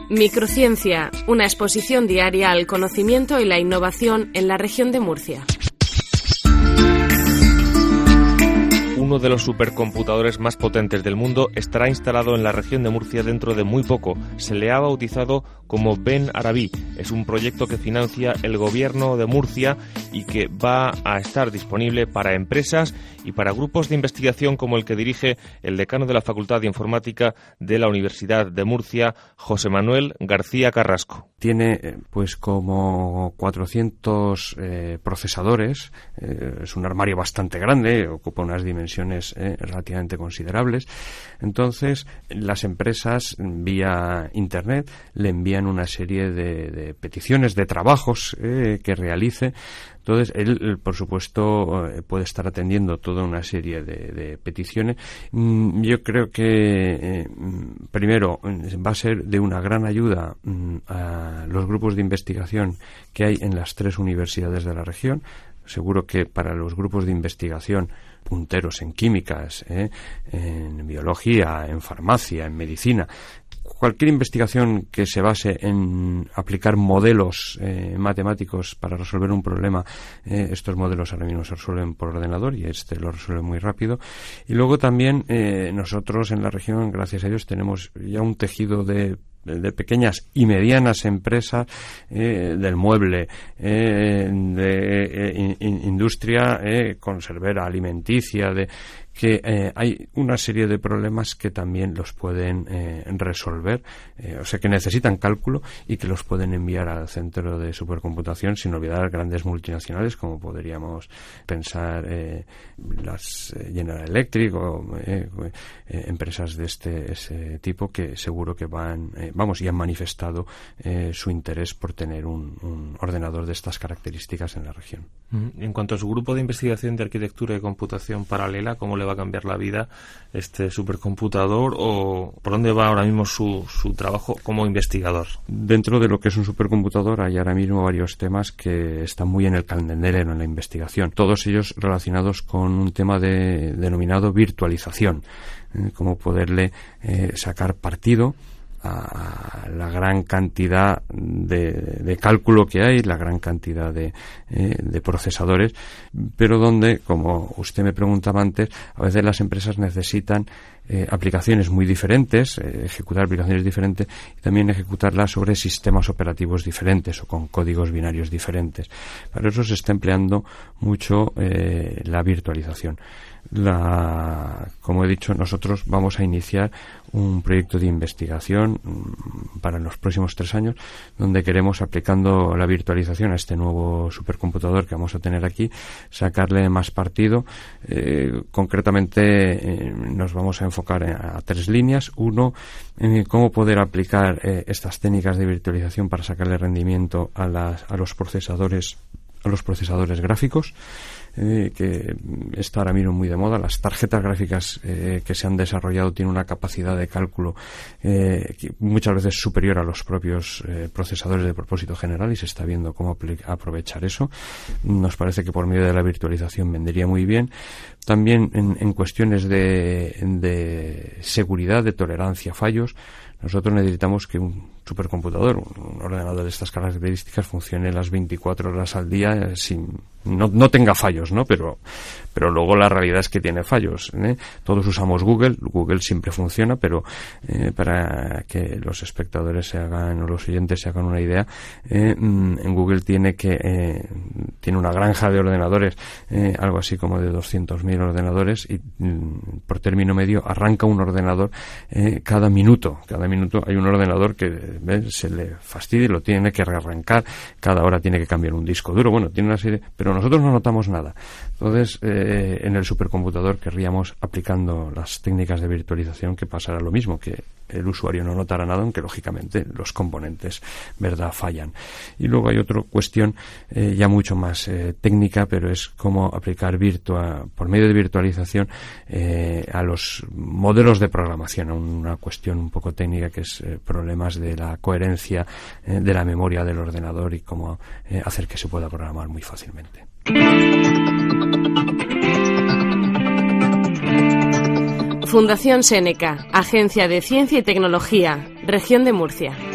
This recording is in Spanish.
Microciencia, una exposición diaria al conocimiento y la innovación en la región de Murcia. Uno de los supercomputadores más potentes del mundo estará instalado en la región de Murcia dentro de muy poco. Se le ha bautizado como Ben Arabi. Es un proyecto que financia el gobierno de Murcia y que va a estar disponible para empresas y para grupos de investigación como el que dirige el decano de la Facultad de Informática de la Universidad de Murcia, José Manuel García Carrasco. Tiene pues como 400 procesadores, es un armario bastante grande, ocupa unas dimensiones relativamente considerables. Entonces, las empresas vía Internet le envían una serie de peticiones, de trabajos que realice. Entonces, él, por supuesto, puede estar atendiendo toda una serie de peticiones. Yo creo que, primero, va a ser de una gran ayuda a los grupos de investigación que hay en las 3 universidades de la región. Seguro que para los grupos de investigación punteros en químicas, en biología, en farmacia, en medicina, cualquier investigación que se base en aplicar modelos matemáticos para resolver un problema, estos modelos ahora mismo se resuelven por ordenador y lo resuelve muy rápido. Y luego también nosotros en la región, gracias a Dios, tenemos ya un tejido de pequeñas y medianas empresas del mueble, de industria conservera, alimenticia, que hay una serie de problemas que también los pueden resolver, o sea que necesitan cálculo y que los pueden enviar al centro de supercomputación, sin olvidar grandes multinacionales como podríamos pensar las General Electric o empresas de ese tipo que seguro que y han manifestado su interés por tener un ordenador de estas características en la región. En cuanto a su grupo de investigación de arquitectura y computación paralela, ¿cómo le va a cambiar la vida este supercomputador o por dónde va ahora mismo su trabajo como investigador? Dentro de lo que es un supercomputador hay ahora mismo varios temas que están muy en el candelero en la investigación, todos ellos relacionados con un tema denominado virtualización, cómo poderle sacar partido a la gran cantidad de cálculo que hay, la gran cantidad de procesadores, pero donde, como usted me preguntaba antes, a veces las empresas necesitan aplicaciones muy diferentes, ejecutar aplicaciones diferentes y también ejecutarlas sobre sistemas operativos diferentes o con códigos binarios diferentes. Para eso se está empleando mucho la virtualización. Como he dicho, nosotros vamos a iniciar un proyecto de investigación para los próximos 3 años, donde queremos, aplicando la virtualización a este nuevo supercomputador que vamos a tener aquí, sacarle más partido. Concretamente nos vamos a enfocar a 3 líneas. Uno, cómo poder aplicar estas técnicas de virtualización para sacarle rendimiento a los procesadores gráficos, que está ahora mismo muy de moda. Las tarjetas gráficas que se han desarrollado tienen una capacidad de cálculo que muchas veces superior a los propios procesadores de propósito general, y se está viendo cómo aprovechar eso. Nos parece que por medio de la virtualización vendría muy bien. También en cuestiones de seguridad, de tolerancia a fallos, nosotros necesitamos que un supercomputador, un ordenador de estas características, funcione las 24 horas al día no tenga fallos, ¿no? Pero luego la realidad es que tiene fallos, ¿eh? Todos usamos Google siempre funciona, pero para que los espectadores o los oyentes se hagan una idea, en Google tiene una granja de ordenadores, algo así como de 200.000 ordenadores, y por término medio arranca un ordenador cada minuto hay un ordenador que se le fastidia y lo tiene que rearrancar, cada hora tiene que cambiar un disco duro, tiene una serie, pero nosotros no notamos nada. Entonces, en el supercomputador querríamos, aplicando las técnicas de virtualización, que pasará lo mismo, que el usuario no notará nada, aunque lógicamente los componentes, fallan. Y luego hay otra cuestión ya mucho más técnica, pero es cómo aplicar por medio de virtualización a los modelos de programación, una cuestión un poco técnica que es problemas de la coherencia de la memoria del ordenador y cómo hacer que se pueda programar muy fácilmente. Fundación Seneca, Agencia de Ciencia y Tecnología, Región de Murcia.